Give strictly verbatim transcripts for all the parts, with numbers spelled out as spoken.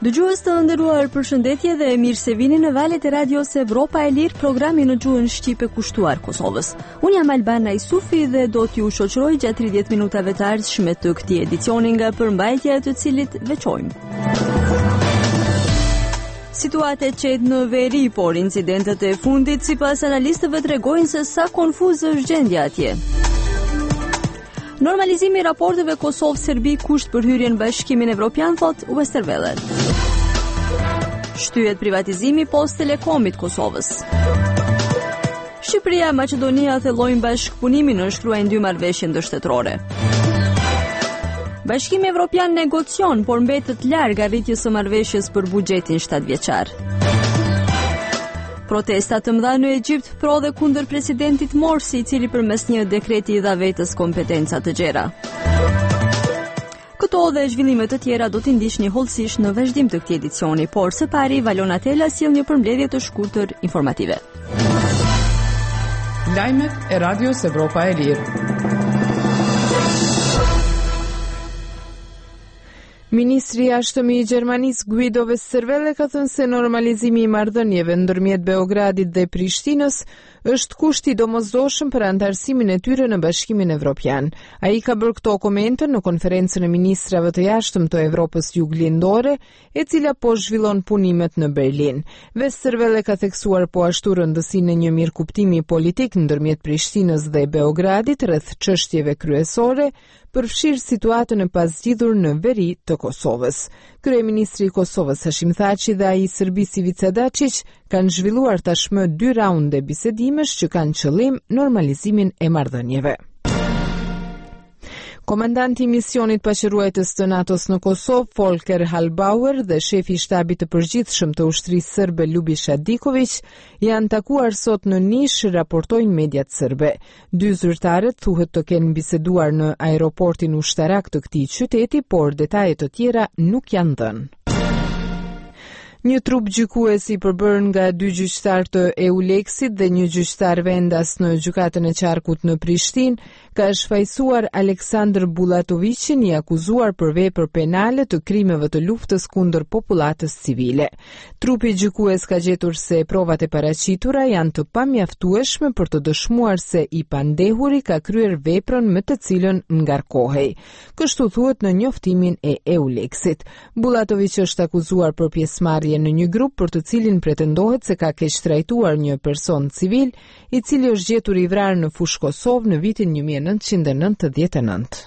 Dëgjues të nderuar, përshëndetje dhe mirë se vini në valët e radios Evropa e Lirë, programi në gjuhën shqipe kushtuar Kosovës. Unë jam Albana Isufi dhe do t'ju shoqëroj gjatë tridhjetë minutave të ardhshme të këtij edicioni nga përmbajtja e të cilit veçojmë. Situata e qetë në veri, por incidentet e fundit sipas analistëve tregojnë se sa konfuze është gjendja atje. Normalizimi i raporteve Kosovë-Serbi kusht për hyrjen në Bashkimin Evropian, thot Westerwelle. Shtyhet privatizimi Post Telekomit Kosovës. Shqipëria e Maqedonia thellojnë bashkëpunimin, nënshkruajnë dy marrëveshje ndërshtetërore. Bashkimi Evropian negocion, por mbetet larg arritjes së marrëveshjes për buxhetin shtatëvjeçar. Protesta të mëdha në Egjipt pro dhe kundër presidentit Morsi, i cili përmes një dekreti i dha vetës kompetenca të gjera. Këto dhe zhvillime të tjera do t'i ndiqni hollësisht në vazhdim të këtij edicioni, por së pari Valona Tela sjell një përmbledhje të shkurtër informative. Lajmet e Radios Evropa e Lirë. Ministri i Jashtëm i Gjermanisë Guido Westerwelle ka thënë se normalizimi i marrëdhënieve ndërmjet Beogradit dhe Prishtinës është kushti domosdoshëm për antarësimin e tyre në Bashkimin Evropian. Ai ka bërë këto komente në konferencën e ministrave të jashtëm të Evropës Juglindore, e cila po zhvillon punimet në Berlin. Westerwelle ka theksuar po ashtu rëndësinë e një mirëkuptimi politik ndërmjet Prishtinës dhe Beogradit rreth çështjeve kryesore, përfshirë situatën e pazgjidhur në veri të Kosovës. Kryeministri i Kosovës Hashim Thaçi dhe ai i Serbisë Ivica Dačić kanë zhvilluar tashmë dy raunde bisedimesh që kanë qëllim normalizimin e marrëdhënieve. Komandanti i misionit paqëruesës të NATO-s në Kosovë, Volker Hallbauer, dhe shefi i shtabit të përgjithshëm të ushtrisë serbe Ljubiša Diković janë takuar sot në Nish, raportojnë mediat serbe. Dy zyrtarët thuhet të kenë biseduar në aeroportin ushtarak të këtij qyteti, por detaje të tjera nuk janë dhënë. Një trup gjykues i përbërë nga dy gjyqtar të EULEX-it dhe një gjyqtar vendas në gjykatën e qarkut në Prishtinë ka shfaqsuar Aleksandr Bullatovicin, i akuzuar për vepër penale të krimeve të luftës kundër popullatës civile. Trupi gjykues ka gjetur se provat e paraqitura janë të pamjaftueshme për të dëshmuar se i pandehuri ka kryer veprën me të cilën ngarkohej. Kështu thuhet në njoftimin e EULEX-it. Bullatovic është akuzuar për pjesëmarrje në një grup për të cilin pretendohet se ka keq trajtuar një person civil, i cili është gjetur i vrarë në fushë Kosovë në vitin një mijë e nëntëqind e nëntëdhjetë e nëntë.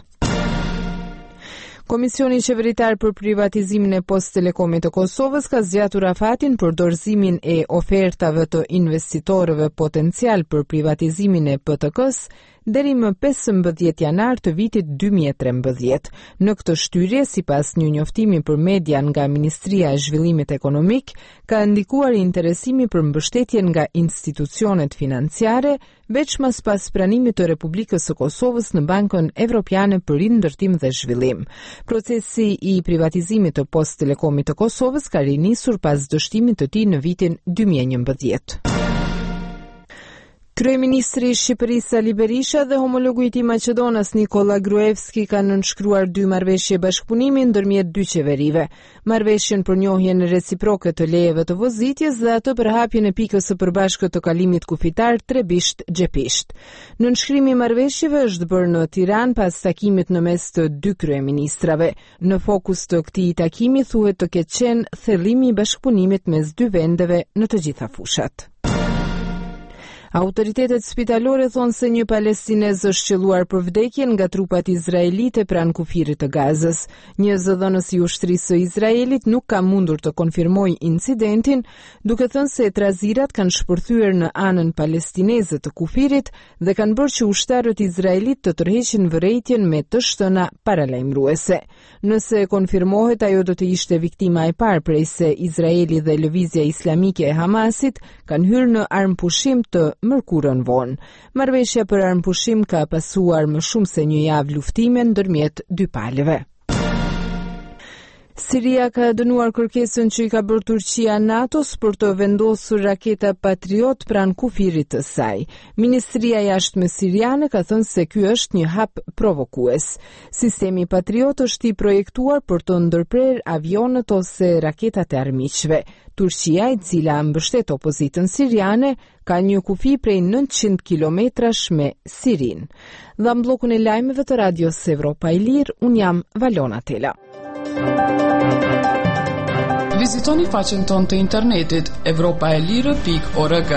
Komisioni qeveritar për privatizimin e Post Telekomit të Kosovës ka zgjatur afatin për dorëzimin e ofertave të investitorëve potencial për privatizimin e P T K-s deri më pesëmbëdhjetë janar të vitit dy mijë e trembëdhjetë. Në këtë shtyrje, sipas një njoftimi për media nga Ministria e Zhvillimit Ekonomik, ka ndikuar interesimi për mbështetje nga institucionet financiare, veçmas pas pranimit të Republikës së Kosovës në Bankën Evropiane për Rindërtim dhe Zhvillim. Procesi i privatizimit të Post Telekomit të Kosovës ka rinisur pas dështimit të tij në vitin dy mijë e njëmbëdhjetë. Kryeministri i Shqipërisë Sali Berisha dhe homologu i tij Maqedonas Nikola Gruevski kanë nënshkruar dy marrëveshje bashkëpunimi ndërmjet dy qeverive. Marrëveshjen për njohjen reciproke të lejeve të vozitjes dhe atë për hapjen e pikës së përbashkët të kalimit kufitar Trebisht-Xhepisht. Nënshkrimi i marrëveshjeve është bërë në Tiranë pas takimit në mes të dy kryeministrave. Në fokus të këtij takimi thuhet të ketë qenë thellimi i bashkëpunimit mes dy vendeve në të gjitha fushat. Autoritetet spitalore thonë se një palestinez është qelluar për vdekjen nga trupat izraelite pranë kufirit të Gazës. Një zëdhënës i ushtrisë së Izraelit nuk ka mundur të konfirmojë incidentin, duke thënë se trazirat kanë shpërthyer në anën palestineze të kufirit dhe kanë bërë që ushtarët izraelit të tërheqin vërejtjen me të shtëna paralajmëruese. Nëse konfirmohet, ajo do të ishte viktima e parë prej se Izraeli dhe Lëvizja Islamike e Hamasit kanë hyrë në armpushim të mërkurën vonë. Marrëveshja për armpushim ka pasuar më shumë se një javë luftime ndërmjet dy palëve. Siria ka dënuar kërkesën që i ka bërë Turqia NATO-s për të vendosur raketa Patriot pranë kufirit të saj. Ministria e Jashtme siriane ka thënë se ky është një hap provokues. Sistemi Patriot është i projektuar për të ndërprer avionët ose raketat e armiqve. Turqia, e cila mbështet opozitën siriane, ka një kufi prej nëntëqind kilometrash me Sirin. Dhe në bllokun e lajmeve të Radios Evropa e Lirë, un jam Valona Tela. Vizitoni faqen tonë të internetit evropaelire pikë org.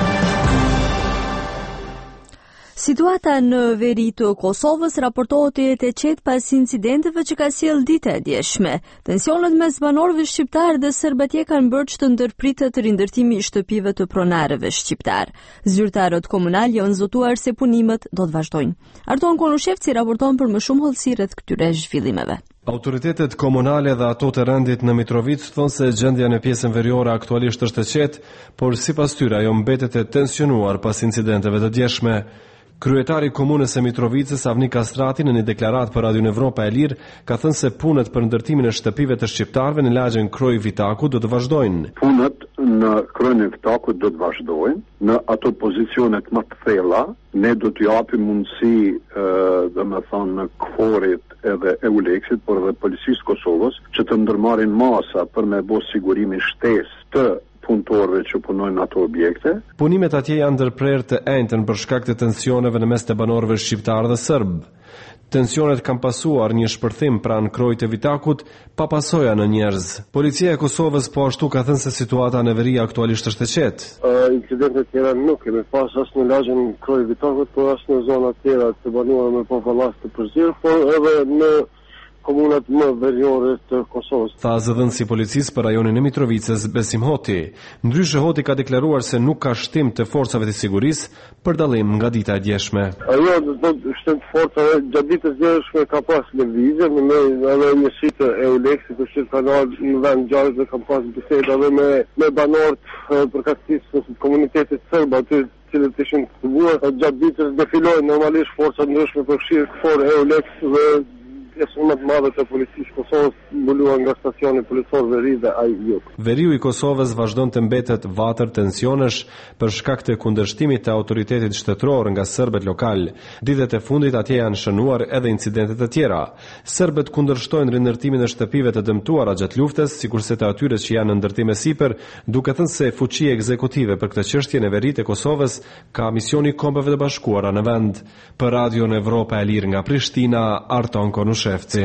Situata në veri të Kosovës raportohet të jetë e qetë pas incidenteve që ka sjellë dita e djeshme. Tensionet mes banorëve shqiptar dhe serb atje kanë bërë që të ndërpritet rindërtimi i shtëpive të pronarëve shqiptar. Zyrtarët komunal janë zotuar se punimet do të vazhdojnë. Arton Konushevci raporton për më shumë hollësi rreth këtyre zhvillimeve. Autoritetet komunale dhe ato të rendit në Mitrovic thonë se gjendja në pjesën veriore aktualisht është e qetë, por sipas tyre ajo mbetet e tensionuar pas incidenteve të djeshme. Kryetari i komunës së Mitrovicës, Avni Kastrati, në një deklaratë për Radion Evropa e Lirë, ka thënë se punët për ndërtimin e shtëpive të shqiptarëve në lagjen Kroj Vitaku do të vazhdojnë. Punët në Krojën e Vitakut do të vazhdojnë në ato pozicionet më të thella. Ne do të japim mundësi, dhe me thonë, në Kforit edhe Euleksit, por edhe policisë Kosovës, që të ndërmarrin masa për me bo sigurimin shtesë të punëtorëve që punojnë ato objekte. Punimet atje janë ndërprerë të enjtën për shkak të tensioneve në mes të banorëve shqiptar dhe serb. Tensionet kanë pasuar një shpërthim pranë Krojit të Vitakut pa pasoja në njerëz. Policia e Kosovës po ashtu ka thënë se situata në veri aktualisht është e qetë. Uh, Incidentet tjera nuk kemi pas as në lagjen Krojit Vitakut, por as në zona tjera të banuara me popullas të përzirë, por edhe në komunat më veriore të Kosovës. Tha zëdhënësi i policisë për rajonin e Mitrovicës, Besim Hoti. Ndryshe Hoti ka deklaruar se nuk ka shtim të forcave të sigurisë për dallim nga dita e djeshme. Ajo do të shtim të forcave gjatë ditës djeshme ka pas lëvizje në me edhe njësi të Euleksit të shqip kanal në vend gjarës dhe ka pas biseda edhe me, me banorët përkatësisë të komunitetit sërb aty cilët ishin të buar. Gjatë ditës defilojnë normalisht forcat ndryshme përfshirë Kfor, Euleks dhe pjesën më të madhe të policisë Kosovës mbuluar nga stacioni policor Veri dhe ai Juk. Veriu i Kosovës vazhdon të mbetet vatër tensionesh për shkak të kundërshtimit të autoritetit shtetëror nga serbët lokal. Ditët e fundit atje janë shënuar edhe incidente të tjera. Serbët kundërshtojnë rindërtimin e shtëpive të dëmtuara gjatë luftës, sikurse të atyre që janë në ndërtim e sipër, duke thënë se fuqia ekzekutive për këtë çështje në verit e Kosovës ka misioni i Kombeve të Bashkuara në vend. Për Radion Evropa e Lirë nga Prishtina, Arton Konush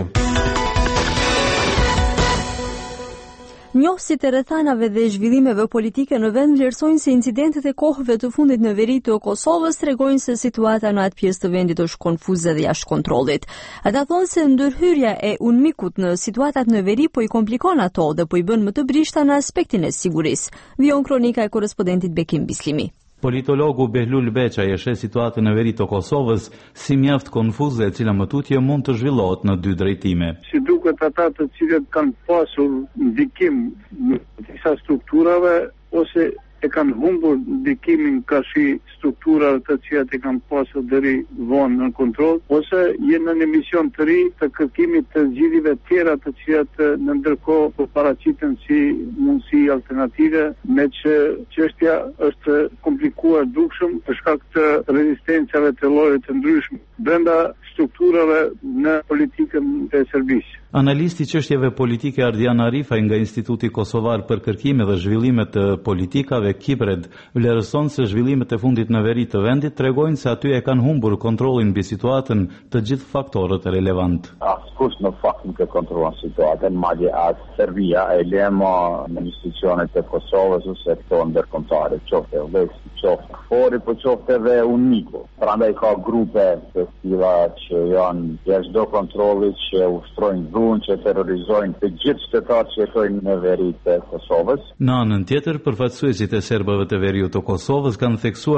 Njohësit e rrethanave dhe zhvillimeve politike në vend vlerësojnë se incidentet e kohëve të fundit në veri të Kosovës tregojnë se situata në atë pjesë të vendit është konfuze dhe jashtë kontrollit. Ata thonë se ndërhyrja e UNMIK-ut në situatat në veri po i komplikon ato dhe po i bën më të brishta në aspektin e sigurisë. Vion kronika e korrespondentit Bekim Bislimi. Politologu Behlul Beqa e sheh situatën në veri të Kosovës si mjaft konfuze e cila më tutje mund të zhvillohet në dy drejtime. Si duket ata të cilët kanë pasur ndikim në disa strukturave ose e kanë humbur ndikimin ka shi struktura të cilat e kanë pasur deri vonë në kontroll, ose jenë në mision të ri të kërkimit të zgjidhjeve tjera të cilat në ndërkohë po paraqiten si mundësi alternative, me që çështja është komplikuar dukshëm për shkak të rezistencave të lloje të ndryshme brenda strukturave në politikën e Serbisë. Analisti i çështjeve politike Ardian Arifaj nga Instituti Kosovar për kërkime dhe zhvillime të politikave Kipred vlerëson se zhvillimet e fundit në veri të vendit tregojnë se aty e kanë humbur kontrollin mbi situatën të gjithë faktorët relevantë. Askush në fakt nuk e kontrollon situatën, madje as Serbia e lema në institucionet e Kosovës ose këto ndërkombëtare, qoftë Euleks, qoftë Kfori, po qoftë edhe UNMIK-u. Prandaj ka grupe të cilat që janë jashtë çdo kontrolli që ushtrojnë dhunë, që terrorizojnë të gjithë shtetarët që jetojnë në veri të Kosovës. Në anën tjetër, përfaqësuesit e serbëve të veriut të Kosovës kanë theksuar se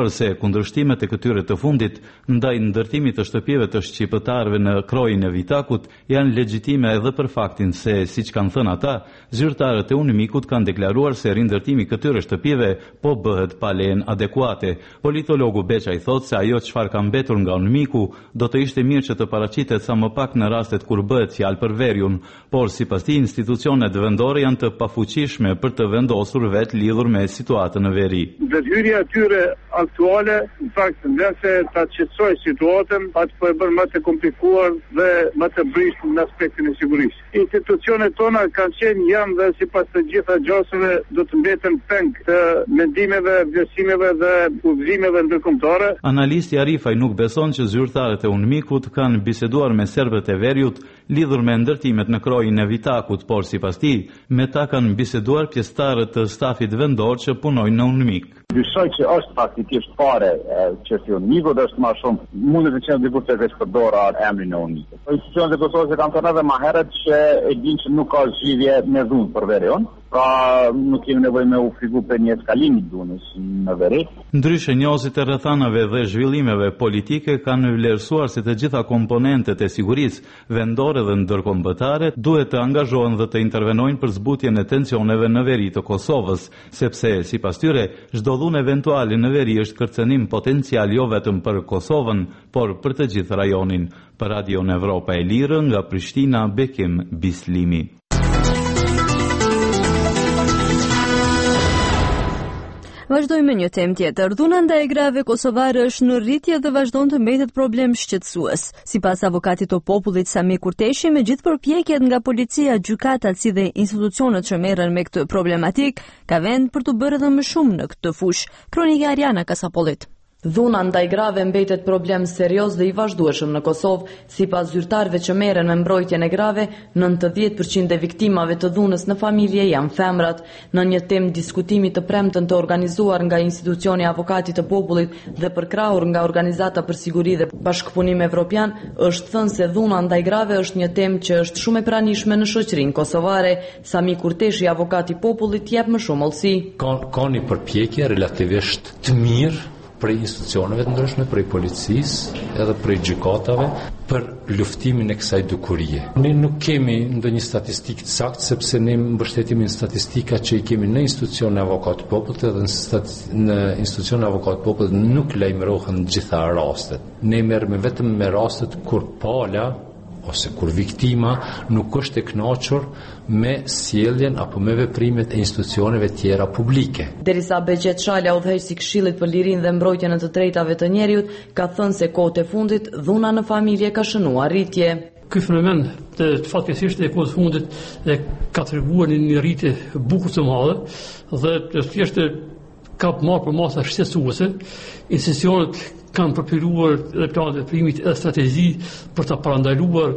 kundërshtimet e këtyre të fundit ndaj ndërtimit të shtëpive të shqiptarëve në krojin e Vitakut janë legjitime edhe për faktin se, siç kanë thënë ata, zyrtarët e Unimikut kanë deklaruar se rindërtimi këtyre shtëpive po bëhet pa lejen adekuate. Politologu Beçaj thotë se ajo çfarë ka mbetur nga Unimiku do të ishte mirë që të paraqitet sa më pak në rastet kur bëhet fjalë për verjun, por sipas tij institucionet vendore janë të pafuqishme për të vendosur vetë lidhur me situatën në veri. Detyrja e tyre aktuale, në fakt, nëse ta qetësoj situatën, atë po e bën më të komplikuar dhe më të brishtë në aspektin e sigurisë. Institucionet tona kanë qenë janë dhe sipas të gjitha gjasave do të mbeten peng të mendimeve, vlerësimeve dhe udhëzimeve ndërkombëtare. Analisti Arifaj nuk beson që zyrtarët e Unimikut kanë biseduar me serbët e Veriut lidhur me ndërtimet në krojin e Vitakut, por sipas tij, me ta kanë biseduar pjesëtarët të stafit vendor që punojnë në Unimik. Dyshoj që është faktikisht fare që si Unimikut është më shumë, mundet të qenë diku të veç përdora emrin e Unimikut. Institucionet e Kosovës e kanë thënë edhe më herët që e dinë që nuk ka zgjidhje me dhunë për verion, pra nuk kemi nevojë me u figu për një eskalim i dhunës në veri. Ndryshe, njohësit e rrethanave dhe zhvillimeve politike kanë vlerësuar se të gjitha komponentet e sigurisë vendore dhe ndërkombëtare duhet të angazhohen dhe të intervenojnë për zbutjen e tensioneve në veri të Kosovës, sepse sipas tyre çdo dhunë eventuale në veri është kërcënim potencial jo vetëm për Kosovën, por për të gjithë rajonin. Për Radio Evropa e Lirë nga Prishtina, Bekim Bislimi. Vazhdojmë me një temë tjetër. Dhuna ndaj grave kosovare është në rritje dhe vazhdon të mbetet problem shqetësues. Sipas avokatit të popullit Sami Kurteshi, me gjithë përpjekjet nga policia, gjykatat si dhe institucionet që merren me këtë problematik, ka vend për të bërë edhe më shumë në këtë fushë. Kronika Ariana Kasapolit. Dhuna ndaj grave mbetet problem serioz dhe i vazhdueshëm në Kosovë. Sipas zyrtarëve që merren me mbrojtjen e grave, nëntëdhjetë përqind e viktimave të dhunës në familje janë femrat. Në një temë diskutimi të premtën të organizuar nga institucioni Avokatit të Popullit dhe përkrahur nga Organizata për Siguri dhe Bashkëpunim Evropian, është thënë se dhuna ndaj grave është një temë që është shumë e pranishme në shoqërinë kosovare. Sami Kurteshi, Avokati i Popullit, jep më shumë hollësi. Ka, ka një përpjekje relativisht të mirë prej institucioneve të ndryshme, prej policisë, edhe prej gjykatave, për luftimin e kësaj dukurie. Ne nuk kemi ndonjë statistikë të saktë, sepse ne mbështetemi në statistika që i kemi në institucionin e Avokatit të Popullit dhe në, në institucionin e Avokatit të Popullit nuk lajmërohen gjitha rastet. Ne merrem vetëm me rastet kur pala ose kur viktima nuk është e kënaqur me sjelljen apo me veprimet e institucioneve tjera publike. Derisa Begjet Shala, udhëheqësi i Këshillit për Lirinë dhe Mbrojtjen e të Drejtave të Njerëzit, ka thënë se kohët e fundit dhuna në familje ka shënuar rritje. Ky fenomen të fatkeqësisht e kohës fundit e ka treguar një rritje bukur të madhe dhe thjesht ka marrë për masa shqetësuese. Institucionet kanë përpiruar edhe planet e primit edhe strategji për të parandaluar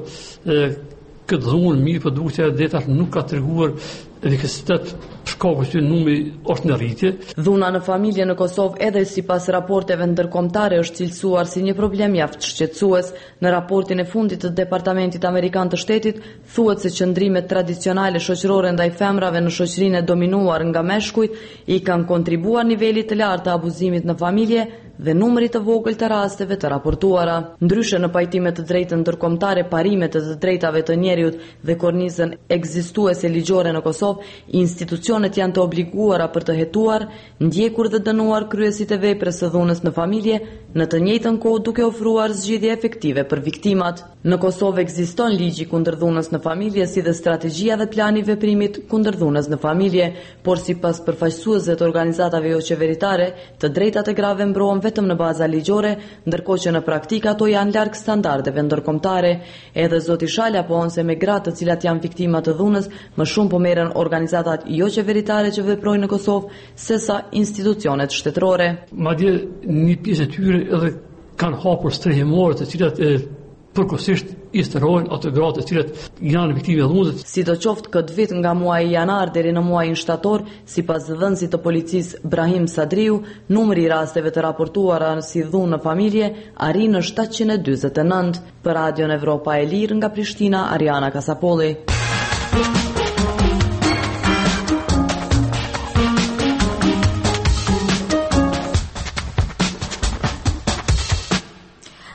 këtë dhunë, mirë për duke që dhe tash nuk ka treguar efikasitet shkaku që numri është në rritje. Dhuna në familje në Kosovë edhe sipas raporteve ndërkombëtare është cilësuar si një problem javë shqetësues. Në raportin e fundit të Departamentit Amerikan të Shtetit thuhet se qëndrimet tradicionale shoqërore ndaj femrave në shoqërinë e dominuar nga meshkujt i kanë kontribuar nivelit të lartë të abuzimit në familje dhe numrit të vogël të rasteve të raportuara. Ndryshe, në pajtime të drejtën ndërkombëtare, parimet e të drejtave të njerëzit dhe kornizën ekzistuese ligjore në Kosovë, institucionet janë të obliguara për të hetuar, ndjekur dhe dënuar kryesit e veprës së dhunës në familje, në të njëjtën kohë duke ofruar zgjidhje efektive për viktimat. Në Kosovë ekziston ligji kundër dhunës në familje, si dhe strategjia dhe plani i veprimit kundër dhunës në familje, por sipas përfaqësuesve të organizatave jo qeveritare, të drejtat e grave mbrohen vetëm në baza ligjore, ndërkohë që në praktikë ato janë larg standardeve ndërkombëtare. Edhe zoti Shala pohon se me gratë të cilat janë viktima të dhunës, më shumë po merren organizatat jo qeveritare që veprojnë në Kosovë sesa institucionet shtetërore. Madje një pjesë e tyre edhe kanë hapur strehimore të cilat e përkohësisht i stërojnë ato gratë të cilat janë viktime të dhunës. Sidoqoftë, këtë vit nga muaji janar deri në muajin shtator, sipas dhënësit të policisë Brahim Sadriu, numri i rasteve të raportuara si dhunë në familje arrin në shtatëqind e dyzet e nëntë. Për Radio Evropa e Lirë nga Prishtina, Ariana Kasapolli.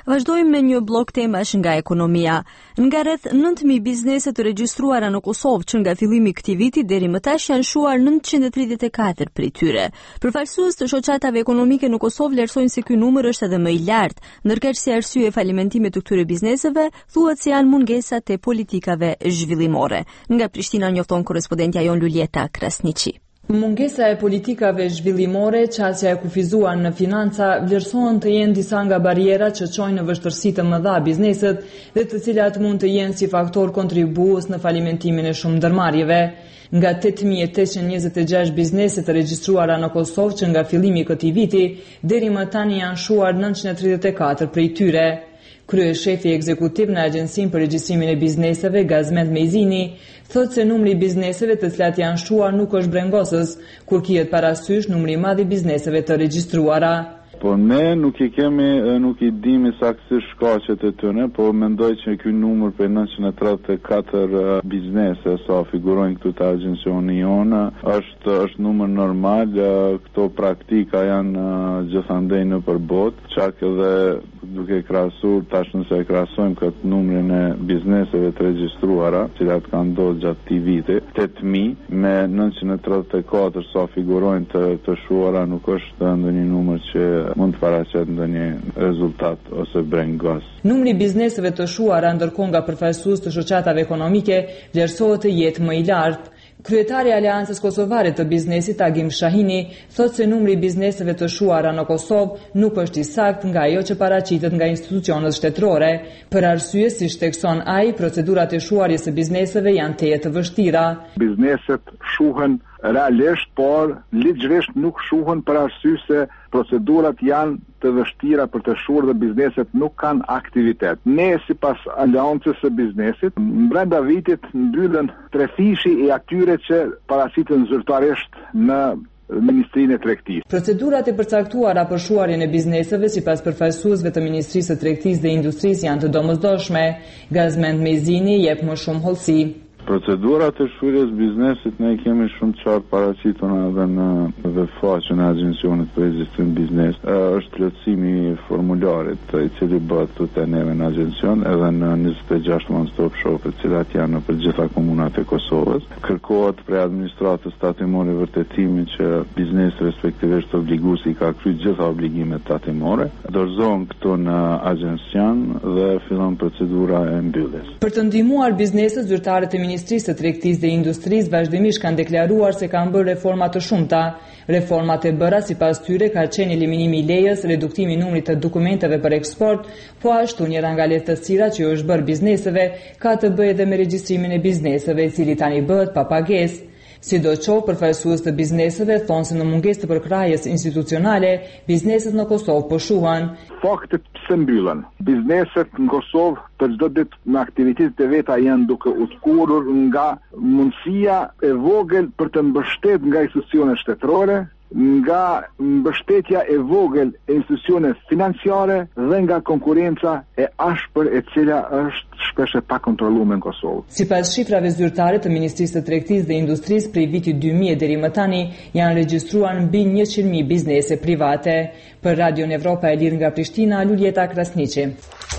Vazhdojmë me një blok temash nga ekonomia. Nga rreth nëntë mijë biznese të regjistruara në Kosovë që nga fillimi i këtij viti deri më tash janë shuar nëntëqind e tridhjetë e katër prej tyre. Përfaqësues të shoqatave ekonomike në Kosovë vlerësojnë se ky numër është edhe më i lartë, ndërkaq si arsye falimentimit të këtyre bizneseve thuhet se janë mungesat e politikave zhvillimore. Nga Prishtina njofton korrespondentja jon Lulieta Krasniqi. Mungesa e politikave zhvillimore, qasja e kufizuar në financa, vlerësohen të jenë disa nga barierat që çojnë në vështirësi të mëdha bizneset dhe të cilat mund të jenë si faktor kontribues në falimentimin e shumë ndërmarrjeve. Nga tetë mijë e tetëqind e njëzet e gjashtë biznese të regjistruara në Kosovë që nga fillimi i këtij viti deri më tani janë shuar nëntëqind e tridhjetë e katër prej tyre. Kryeshefi ekzekutiv në Agjencinë për Regjistrimin e Bizneseve, Gazmend Mejzini, thotë se numri i bizneseve të cilat janë shuar nuk është brengosës, kur kihet parasysh numri i madh i bizneseve të regjistruara. Po ne nuk i kemi, nuk i dimi saktësisht shkaqet e tyre, po mendoj që ky numër për nëntëqind e tridhjetë e katër biznese sa figurojnë këtu te agjencioni jonë është është numër normal. Këto praktika janë gjithandej në përbot, çak edhe duke krahasuar tash nëse e krahasojmë këtë numrin e bizneseve të regjistruara, të cilat kanë ndodhur gjatë këtij viti, tetë mijë me nëntëqind e tridhjetë e katër sa figurojnë të, të shuara, nuk është ndonjë numër që mund të paraqet ndonjë rezultat ose brengos. Numri i bizneseve të shuara ndërkohë nga përfaqësues të shoqatave ekonomike vlerësohet të jetë më i lartë. Kryetari i Aleancës Kosovare të Biznesit Agim Shahini thotë se numri i bizneseve të shuara në Kosovë nuk është i saktë nga ajo që paraqitet nga institucionet shtetërore, për arsye siç thekson ai, procedurat e shuarjes së bizneseve janë teje të vështira. Bizneset shuhen realisht, por ligjërisht nuk shuhen për arsye se procedurat janë të vështira për të shuar dhe bizneset nuk kanë aktivitet. Ne sipas Aleancës së Biznesit, brenda vitit mbyllen trefishi i atyre që paraqiten zyrtarisht në Ministrinë e Tregtisë. Procedurat e përcaktuara për shuarjen e bizneseve sipas përfaqësuesve të Ministrisë së Tregtisë dhe Industrisë janë të domosdoshme. Gazmend Mejzini jep më shumë hollësi. Procedurat e shuarjes biznesit ne kemi shumë qartë paraqitur edhe në dhe faqen e agjencionit për regjistrim biznes. Është plotësimi i formularit i cili bëhet të neve në agjencion edhe në njëzet e gjashtë one-stop shop të cilat janë në për gjitha komunat e Kosovës. Kërkohet prej administratës tatimore vërtetimi që biznesi respektivisht obliguesi ka kryer gjitha obligimet tatimore. Dorëzohen këto në agjencion dhe fillon procedura e mbylljes. Për të ndihmuar bizneset, zyrtarët e Ministrisë së Tregtisë dhe Industrisë vazhdimisht kanë deklaruar se kanë bërë reforma të shumta. Reformat e bëra sipas tyre ka qenë eliminimi i lejës, reduktimi i numrit të dokumenteve për eksport, po ashtu njëra nga lehtësirat që është bërë bizneseve ka të bëjë edhe me regjistrimin e bizneseve, i cili tani bëhet pa pagesë. Sidoqoftë, përfaqësues të bizneseve thonë se në mungesë të përkrahjes institucionale, bizneset në Kosovë po shuhen. Faktet pse mbyllen. Bizneset në Kosovë për çdo ditë në aktivitetet e veta janë duke u shkurur nga mundësia e vogël për të mbështetur nga institucionet shtetërore, nga mbështetja e vogël e institucione financiare dhe nga konkurenca e ashpër e cila është shpesh e pakontrolluar në Kosovë. Sipas shifrave zyrtare të Ministrisë së Tregtisë dhe Industrisë, prej vitit dy mijë deri më tani janë regjistruar mbi njëqind mijë biznese private. Për Radion Evropa e Lirë nga Prishtina, Lulieta Krasniqi.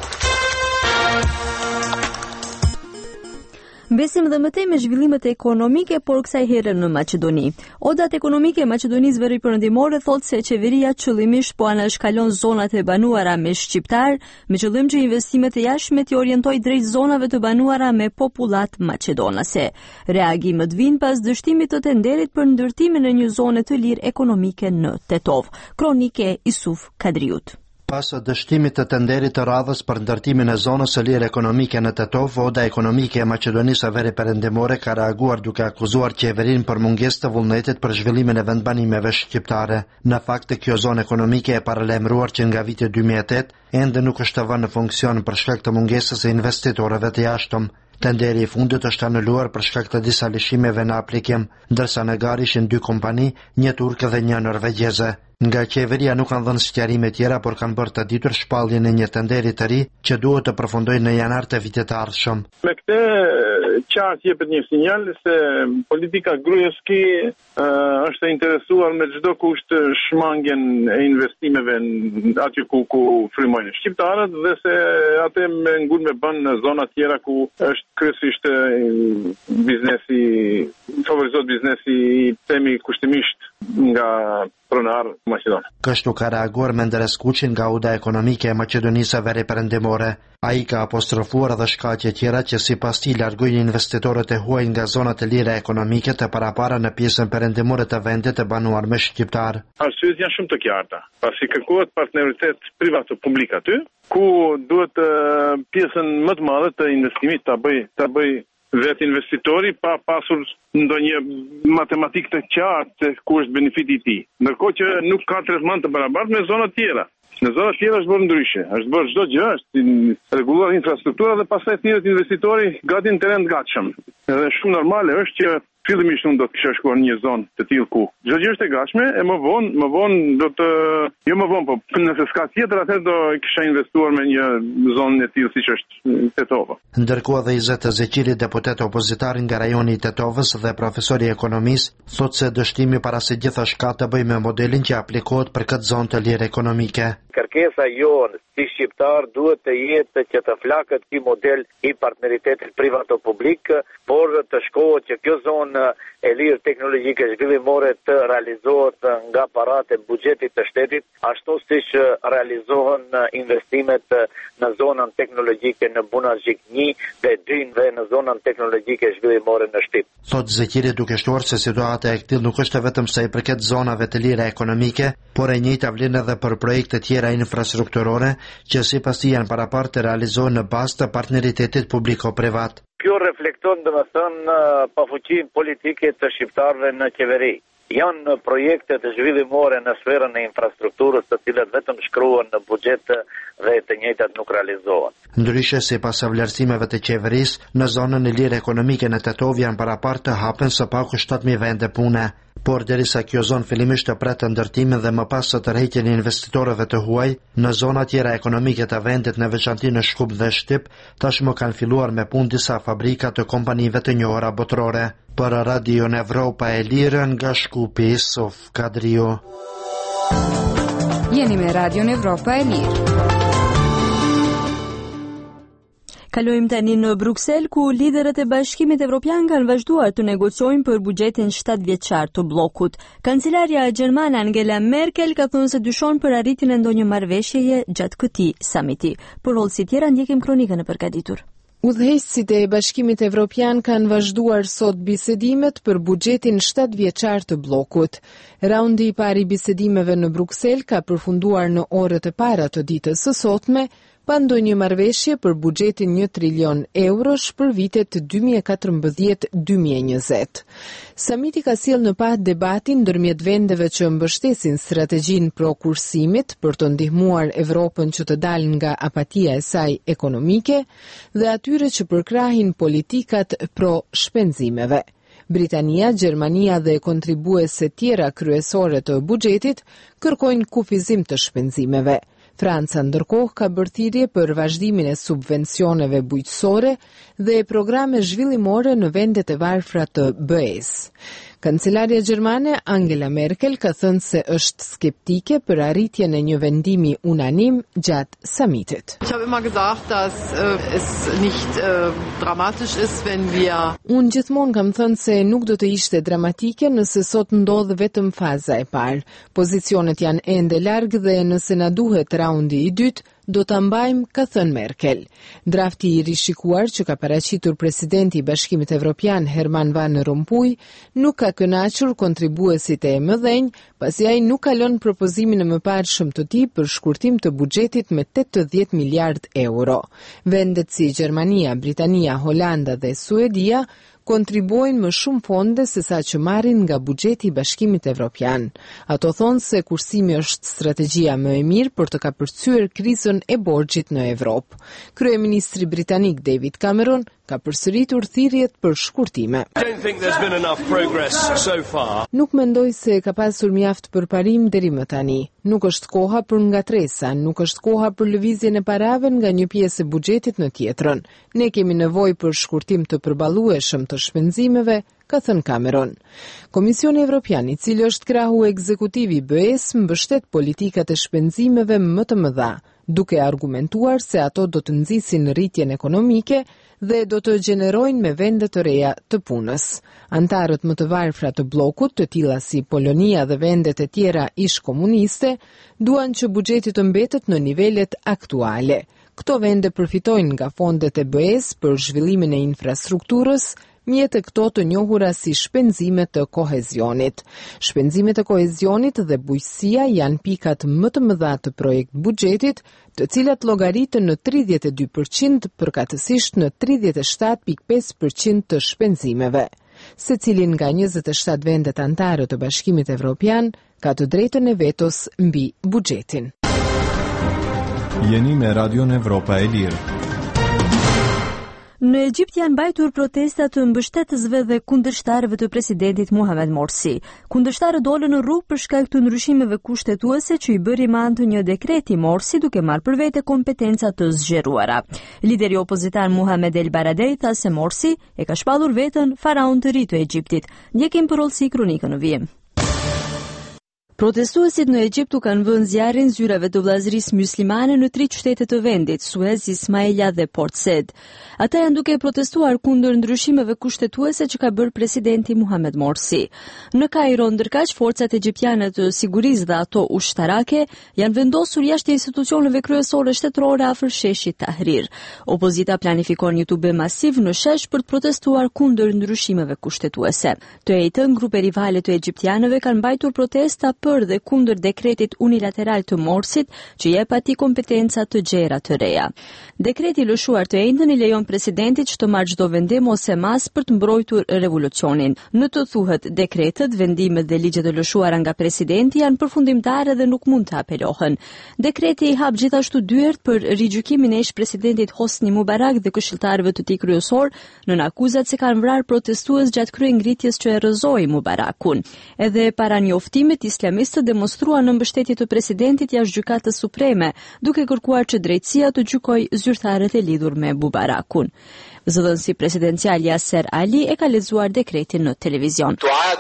Mbesim dhe më tej me zhvillimet ekonomike, por kësaj herë në Maqedoni. Odat ekonomike e Maqedonisë Veriperëndimore thotë se qeveria qëllimisht po anashkalon zonat e banuara me shqiptar, me qëllim që investimet e jashtme të orientojë drejt zonave të banuara me popullat maqedonase. Reagimet vijnë pas dështimit të tenderit për ndërtimin e një zone të lirë ekonomike në Tetov. Kronike Isuf Kadriut. Pas dështimit të tenderit të radhës për ndërtimin e zonës së lirë ekonomike në Tetov, Oda ekonomike e Maqedonisë Veriperëndimore ka reaguar duke akuzuar qeverinë për mungesë të vullnetit për zhvillimin e vendbanimeve shqiptare. Në fakt, kjo zonë ekonomike e paralajmëruar që nga viti dy mijë e tetë ende nuk është vënë në funksion për shkak të mungesës së investitorëve të jashtëm. Tenderi i fundit është anuluar për shkak të disa lëshimeve në aplikim, ndërsa në garë ishin dy kompani, një turke dhe një norvegjeze. Nga qeveria nuk kanë dhënë sqarime tjera, por kanë bërë të ditur shpalljen e një tenderi të ri që duhet të përfundojë në janar të vitit të ardhshëm. Me këtë qartë jepet një sinjal se politika Gruevski uh, është e interesuar me çdo kusht shmangjen e investimeve aty ku ku frymojnë shqiptarët dhe se atë me ngul me bën në zona tjera ku është kryesisht biznesi, favorizohet biznesi temi kushtimisht nga pronar Maqedon. Kështu ka reaguar Menderes Kuçi nga Uda Ekonomike e Maqedonisë së Veriperëndimore. Ai ka apostrofuar edhe shkaqe tjera që sipas tij largojnë investitorët e huaj nga zonat e lira ekonomike të parapara në pjesën perëndimore të vendit të banuar me shqiptar. Arsyet janë shumë të qarta, pasi kërkohet partneritet privat-publik aty, ku duhet uh, pjesën më të madhe të investimit ta bëj ta bëj vetë investitori pa pasur ndonjë matematikë të qartë se ku është benefiti i tij. Ndërkohë që nuk ka trajtim të barabartë me zona tjera. Në zona tjera është bërë ndryshe, është bërë çdo gjë, është rregulluar infrastruktura dhe pastaj thirret investitori gati në terren të gatshëm. Edhe shumë normale është që fillimisht unë do të kisha shkuar në një zonë të tillë ku çdo gjë është e gatshme, e më vonë, më vonë do të jo më vonë, po nëse s'ka tjetër atëherë do kisha investuar me një zonë e tillë siç është Tetova. Ndërkohë dhe Izet Ezeqili, deputet opozitar nga rajoni i Tetovës dhe profesor i ekonomisë, thotë se dështimi para së gjithash ka të bëjë me modelin që aplikohet për këtë zonë të lirë ekonomike. Kërkesa jonë si shqiptar duhet të jetë që të flakët ky model i partneritetit privato-publik, por të shkohet që kjo zonë e lirë teknologjike zhvillimore të realizohet nga paratë e buxhetit të shtetit, ashtu siç realizohen investimet në zonën teknologjike në Bunazhik një dhe dy dhe në zonën teknologjike zhvillimore në Shtyp. Thot Zekiri, duke shtuar se situata e këtij nuk është vetëm sa i përket zonave të lira ekonomike, por e njëjta vlen edhe për projekte tjera infrastrukturore që sipas tij janë parapartë të realizohen në bazë të partneritetit publiko-privat. Kjo reflekton domethënë pafuqinë politike të shqiptarëve në qeveri. Janë projekte të zhvillimore në sferën e infrastrukturës të cilat vetëm shkruhen në buxhet dhe të njëjtat nuk realizohen. Ndryshe, sipas vlerësimeve të qeverisë, në zonën e lirë ekonomike në Tetovë janë parapartë të hapen së paku shtatë mijë vende pune. Por derisa kjo zonë fillimisht të pretë ndërtimin dhe më pas së tërheqjen e investitorëve të huaj, në zona tjera ekonomike të vendit në veçanti në Shkup dhe Shtyp, tashmë kanë filluar me punë disa fabrika të kompanive të njohura botërore. Për Radio Evropa e Lirë nga Shkupi, Sof Kadrio. Jeni me Radio Evropa e Lirë. Kalojmë tani në Bruksel, ku liderët e Bashkimit Evropian kanë vazhduar të negociojnë për buxhetin shtatë vjeçar të bllokut. Kancelaria gjermane Angela Merkel ka thënë se dyshon për arritjen e ndonjë marrëveshjeje gjatë këtij samiti. Për hollësi tjera ndjekim kronikën e përgatitur. Udhëheqësit e Bashkimit Evropian kanë vazhduar sot bisedimet për buxhetin shtatë vjeçar të bllokut. Raundi i parë i bisedimeve në Bruksel ka përfunduar në orët e para të ditës së sotme, pa ndonjë marrëveshje për buxhetin një trilion eurosh për vitet dy mijë e katërmbëdhjetë dy mijë e njëzet. Samiti ka sjellë në pa debatin ndërmjet vendeve që mbështesin strategjinë pro kursimit për të ndihmuar Evropën që të dalë nga apatia e saj ekonomike dhe atyre që përkrahin politikat pro shpenzimeve. Britania, Gjermania dhe kontribuese tjera kryesore të buxhetit kërkojnë kufizim të shpenzimeve. Franca ndërkohë ka bërë thirrje për vazhdimin e subvencioneve bujqësore dhe programe zhvillimore në vendet e varfra të B E-s. Kancelaria gjermane Angela Merkel ka thënë se është skeptike për arritjen e një vendimi unanim gjatë samitit. Ich habe immer gesagt, dass äh, es nicht äh, dramatisch ist, wenn wir Unë gjithmonë kam thënë se nuk do të ishte dramatike nëse sot ndodh vetëm faza e parë. Pozicionet janë ende larg dhe nëse na duhet raundi i dytë, do ta mbajmë, ka thënë Merkel. Drafti i rishikuar që ka paraqitur presidenti i Bashkimit Evropian Herman Van Rompuy nuk ka kënaqur kontribuesit e mëdhenj, pasi ai nuk ka lënë propozimin e mëparshëm të tij për shkurtim të buxhetit me tetëdhjetë miliard euro. Vendet si Gjermania, Britania, Holanda dhe Suedia kontribuojnë më shumë fonde se sa që marrin nga buxheti i Bashkimit Evropian. Ato thonë se kursimi është strategjia më e mirë për të kapërcyer krizën e borxhit në Evropë. Kryeministri britanik David Cameron ka përsëritur thirrjet për shkurtime. So nuk mendoj se ka pasur mjaft përparim deri më tani. Nuk është koha për ngatresa, nuk është koha për lëvizjen e parave nga një pjesë e buxhetit në tjetrën. Ne kemi nevojë për shkurtim të përballueshëm të shpenzimeve, ka thënë Cameron. Komisioni Evropian, i cili është krahu ekzekutivi i B E-s, mbështet politikat e shpenzimeve më të mëdha, duke argumentuar se ato do të nxisin rritjen ekonomike dhe do të gjenerojnë me vende të reja të punës. Antarët më të varfra të bllokut, të tilla si Polonia dhe vendet e tjera ish komuniste, duan që buxheti të mbetet në nivelet aktuale. Këto vende përfitojnë nga fondet e B E-s për zhvillimin e infrastrukturës, mjetë këto të njohura si shpenzime të kohezionit. Shpenzimet e kohezionit dhe bujqësia janë pikat më të mëdha të projekt buxhetit, të cilat llogaritën në tridhjetë e dy përqind, përkatësisht në tridhjetë e shtatë pikë pesë përqind të shpenzimeve. Secilin nga njëzet e shtatë vendet anëtare të Bashkimit Evropian ka të drejtën e vetos mbi buxhetin. Jeni me Radion Evropa e Lirë. Në Egjipt janë mbajtur protesta të mbështetësve dhe kundërshtarëve të presidentit Muhammed Morsi. Kundërshtarët dolën në rrugë për shkak të ndryshimeve kushtetuese që i bëri mantë një dekreti Morsi duke marrë për vete kompetenca të zgjeruara. Lideri opozitar Muhammed El Baradei tha se Morsi e ka shpallur veten faraon të ri të Egjiptit. Ndjekim përhollësi kronikën në vijim. Protestuesit në Egjipt u kanë vënë zjarrin zyrave të vllazërisë myslimane në tri qytete të vendit, Suez, Ismaila dhe Port Said. Ata janë duke protestuar kundër ndryshimeve kushtetuese që ka bërë presidenti Muhammed Morsi. Në Kairo, ndërkaq forcat egjiptiane të sigurisë dhe ato ushtarake janë vendosur jashtë institucioneve kryesore shtetërore afër sheshit Tahrir. Opozita planifikon një tube masiv në shesh për të protestuar kundër ndryshimeve kushtetuese. Të njëjtën grupe rivale të egjiptianëve kanë mbajtur protesta për dhe kundër dekretit unilateral të Morsit që jep atij kompetenca të gjera të reja. Dekreti lëshuar të njëjtën i lejon presidentit që të marrë çdo vendim ose mas për të mbrojtur revolucionin. Në të thuhet dekretet, vendimet dhe ligjet e lëshuara nga presidenti janë përfundimtare dhe nuk mund të apelohen. Dekreti i hap gjithashtu dyert për rigjykimin e ish-presidentit Hosni Mubarak dhe këshilltarëve të tij kryesor në akuzat se kanë vrarë protestues gjatë kryengritjes që e rrëzoi Mubarakun. Edhe para njoftimit islamistët demonstruan në mbështetje të presidentit jashtë gjykatës supreme, duke kërkuar që drejtësia të gjykojë zyrtarët e lidhur me Mubarakun. Zëdhënësi presidencial Yasser Ali e ka lexuar dekretin në televizion.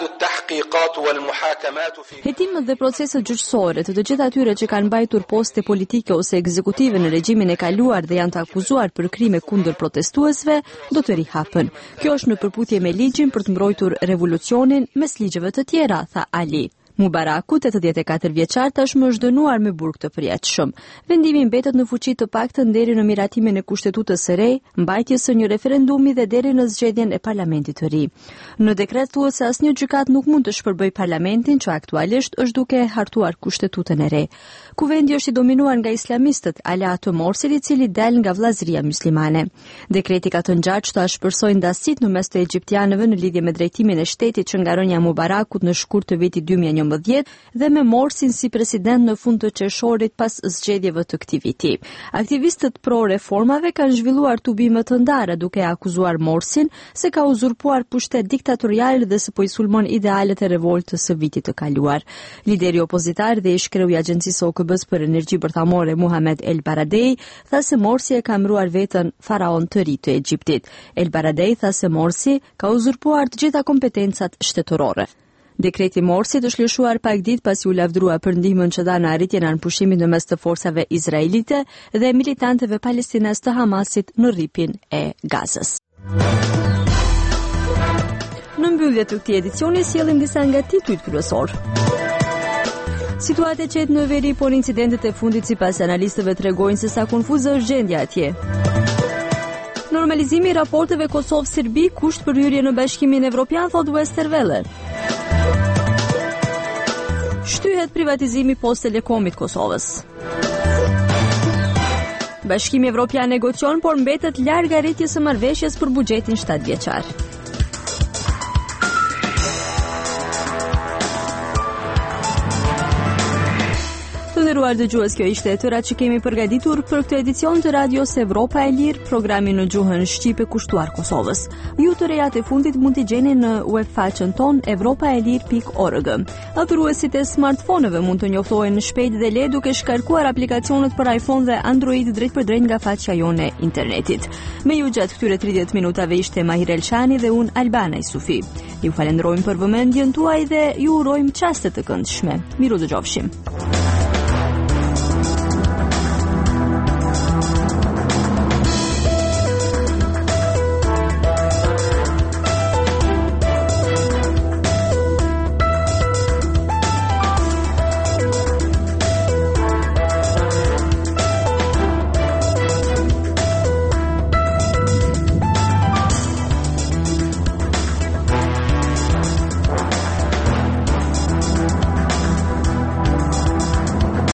Hetimet dhe proceset gjyqësore të të gjithë atyre që kanë mbajtur poste politike ose ekzekutive në regjimin e kaluar dhe janë të akuzuar për krime kundër protestuesve do të rihapen. Kjo është në përputhje me ligjin për të mbrojtur revolucionin mes ligjeve të tjera, tha Ali. Mubaraku, tetëdhjetë e katër vjeçar, tashmë është dënuar me burg të përjetshëm. Vendimi mbetet në fuqi të paktën deri në miratimin e kushtetutës së re, mbajtjes së një referendumi dhe deri në zgjedhjen e parlamentit të ri. Në dekret thuhet se asnjë gjykat nuk mund të shpërbëjë parlamentin që aktualisht është duke hartuar kushtetutën e re. Kuvendi është i dominuar nga islamistët, ala të Morsit, i cili del nga vllazëria myslimane. Dekreti ka të ngjarë të ashpërsojë ndasit në mes të egjiptianëve në lidhje me drejtimin e shtetit që nga rënia e Mubarakut në shkurt të vitit dy mijë e njëmbëdhjetë dhe me Morsin si president në fund të qershorit pas zgjedhjeve të këtij viti. Aktivistët pro reformave kanë zhvilluar tubime të ndara duke akuzuar Morsin se ka uzurpuar pushtet diktatorial dhe se po i sulmon idealet e revoltës së vitit të kaluar. Lideri opozitar dhe ish-kreu i agjencisë O K B-s për energji bërthamore Muhammed El Baradei tha se Morsi e ka mbruar veten faraon të ri të Egjiptit. El Baradei tha se Morsi ka uzurpuar të gjitha kompetencat shtetërore. Dekreti Morsit është lëshuar pak ditë pasi u lavdrua për ndihmën që dha në arritjen e pushimit në mes të forcave izraelite dhe militantëve palestinez të Hamasit në rripin e Gazës. Në mbyllje të këtij edicioni sjellim disa nga titujt kryesor. Situata e qetë në veri, por incidentet e fundit sipas analistëve tregojnë se sa konfuze është gjendja atje. Normalizimi i raporteve Kosovë-Serbi, kusht për hyrje në Bashkimin Evropian, thot Westerwelle. Shtyhet privatizimi Post Telekomit Kosovës. Bashkimi Evropian negocion, por mbetet larg arritjes së marrëveshjes për buxhetin shtatëvjeçar. Të nderuar dëgjues, kjo ishte e tëra që kemi përgatitur për këtë edicion të Radios Evropa e Lirë, programi në gjuhën shqipe kushtuar Kosovës. Ju të rejat e fundit mund t'i gjeni në webfaqen ton evropaelir pikë org. Adhuruesit e smartphoneve mund të njoftohen shpejt dhe lehtë duke shkarkuar aplikacionet për iPhone dhe Android drejt për drejt nga faqja jone e internetit. Me ju gjatë këtyre tridhjetë minutave ishte Mahir Elshani dhe unë Albana Isufi. Ju falenderojmë për vëmendjen tuaj dhe ju urojmë qaste të këndshme. Miru dëgjofshim.